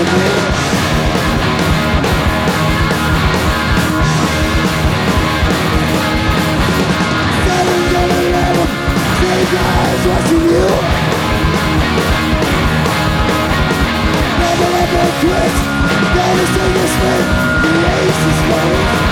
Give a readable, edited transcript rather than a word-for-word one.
to me. Silence on the level, same eyes watching you. Never let them quit, never sing this thing, the ace is flowing.